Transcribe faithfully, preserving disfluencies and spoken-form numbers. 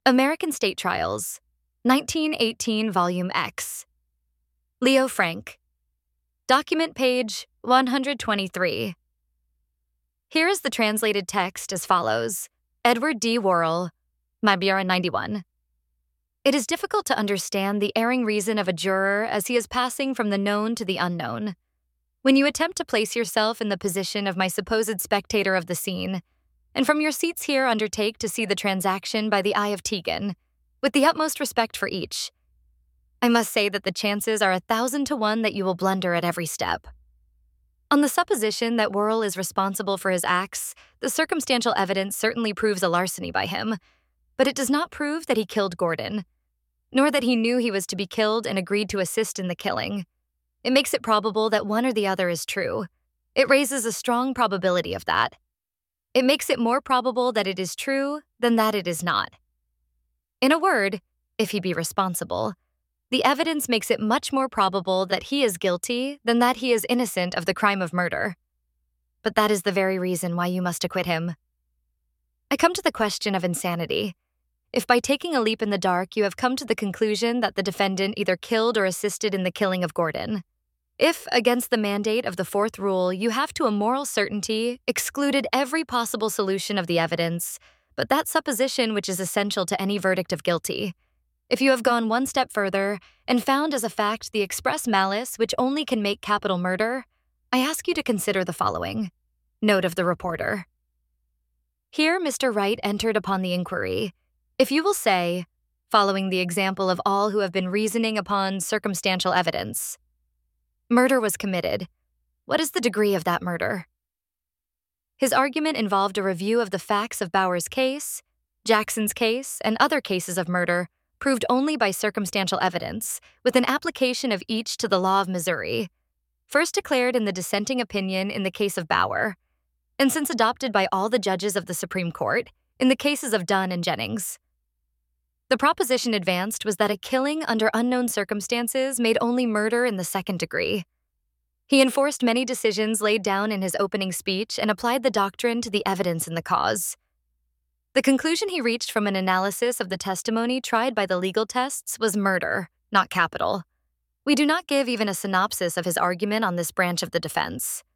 American State Trials, nineteen eighteen, Volume X. Leo Frank. Document page one hundred twenty-three. Here is the translated text as follows. Edward D. Worrell, Mabura ninety-one. It is difficult to understand the erring reason of a juror as he is passing from the known to the unknown. When you attempt to place yourself in the position of my supposed spectator of the scene, and from your seats here undertake to see the transaction by the eye of Tegan, with the utmost respect for each, I must say that the chances are a thousand to one that you will blunder at every step. On the supposition that Worrell is responsible for his acts, the circumstantial evidence certainly proves a larceny by him, but it does not prove that he killed Gordon, nor that he knew he was to be killed and agreed to assist in the killing. It makes it probable that one or the other is true. It raises a strong probability of that. It makes it more probable that it is true than that it is not. In a word, if he be responsible, the evidence makes it much more probable that he is guilty than that he is innocent of the crime of murder. But that is the very reason why you must acquit him. I come to the question of insanity. If by taking a leap in the dark you have come to the conclusion that the defendant either killed or assisted in the killing of Gordon, if, against the mandate of the fourth rule, you have to a moral certainty excluded every possible solution of the evidence, but that supposition which is essential to any verdict of guilty, if you have gone one step further and found as a fact the express malice which only can make capital murder, I ask you to consider the following. Note of the reporter. Here Mister Wright entered upon the inquiry. If you will say, following the example of all who have been reasoning upon circumstantial evidence, murder was committed, what is the degree of that murder? His argument involved a review of the facts of Bauer's case, Jackson's case, and other cases of murder proved only by circumstantial evidence, with an application of each to the law of Missouri, first declared in the dissenting opinion in the case of Bauer, and since adopted by all the judges of the Supreme Court in the cases of Dunn and Jennings. The proposition advanced was that a killing under unknown circumstances made only murder in the second degree. He enforced many decisions laid down in his opening speech and applied the doctrine to the evidence in the cause. The conclusion he reached from an analysis of the testimony tried by the legal tests was murder, not capital. We do not give even a synopsis of his argument on this branch of the defense.